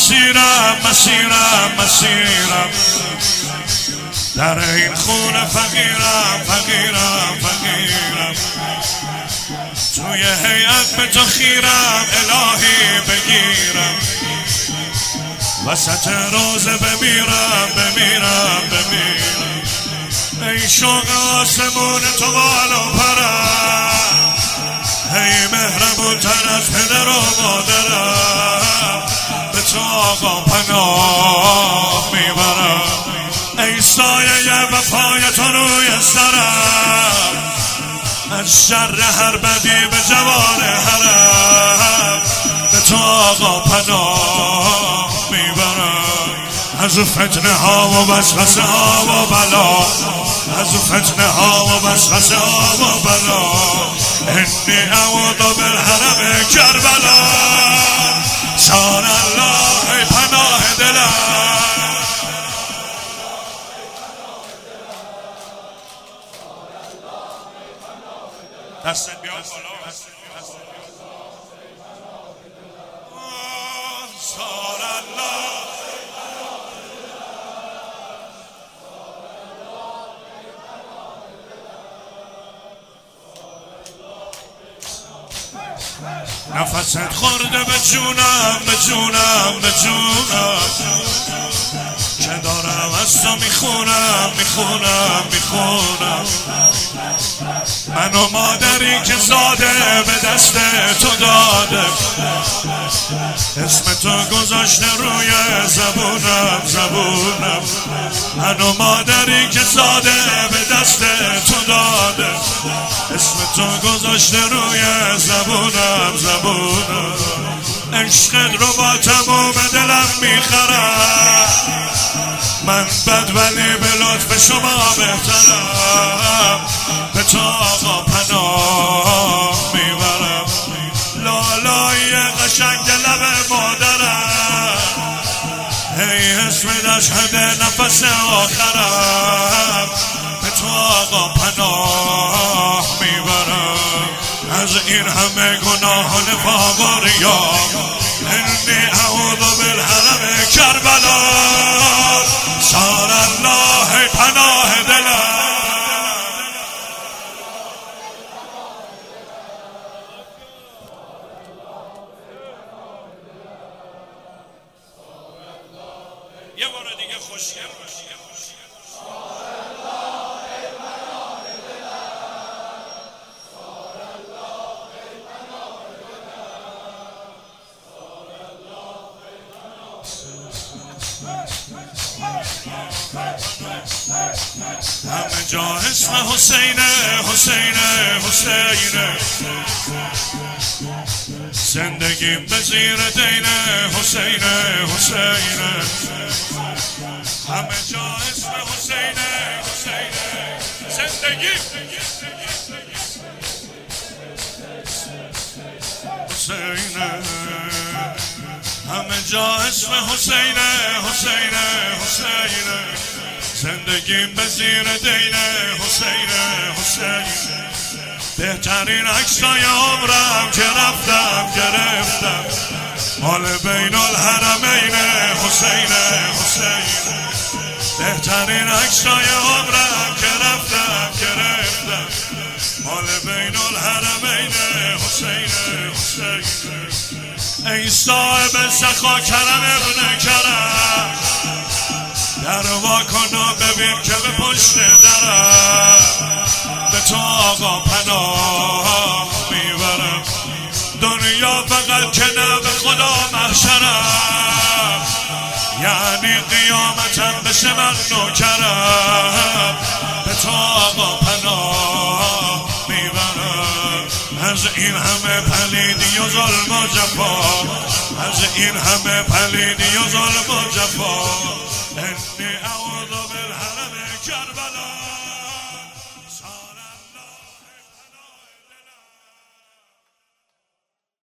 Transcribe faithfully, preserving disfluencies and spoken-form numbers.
مسیرم مسیرم مسیرم در این خونه فقیرم فقیرم فقیرم توی هیئت به تو خیرم الهی بگیرم وسط روزه بمیرم بمیرم بمیرم ای شوق آسمون تو بال و پرم ای مهربون تر از پدر و مادرم به تو آقا پناه میبرم ای سایه وفای تو روی سرم از شر هر بدی به جوان حرم به تو آقا پناه میبرم از فتنه ها و وسوسه ها و بلا از فتنه ها و وسوسه ها و بلا انی اعوذ بالحرم کربلا سان الله ای پناه دلم دست بیا بالا سان الله نفست خورده به جونم به جونم به جونم که دارم از تو میخونم میخونم میخونم من و مادری که زاده به دست تو داده اسم تو گذاشته روی زبونم زبونم من و مادری که زاده به دست تو داده اسم تو گذاشته روی زبونم زبونم عشقت رو با تمام دلم میخرم من بد ولی به لطف شما بهترم به تو آقا پناه میبرم لالای قشنگ لب مادرم ای اسم دشهد نفس آخرم به تو آقا پناه میبرم از این همه گناه و نفاق و ریا انی اعوذ بالحرم کربلا سان الله ای پناه دلم یه بار دیگه خوشگل همه جا اسم حسینه حسینه حسینه زندگیم به زیر دینه حسینه حسینه همه جا اسم حسینه حسینه زندگیم حسینه همه جا اسم حسینه حسینه حسینه زندگیم به زیر دینه حسینه حسینه بهترین عکسای عمرم که رفتم گرفتم مال بین الحرمین حسینه حسینه بهترین عکسای عمرم که رفتم گرفتم مال بین الحرمین حسینه حسینه ای صاحب سخا کرم ابن کرم در واکن و ببین که به پشت درم به تو آقا پناه میبرم دنیا فقط که نه به خدا محشرم یعنی قیامتم بشه من نوکرم به تو آقا پناه میبرم از این همه پلیدی و ظلم و جفا از این همه پلیدی و ظلم و جفا انی اعوذ بالحرم کربلا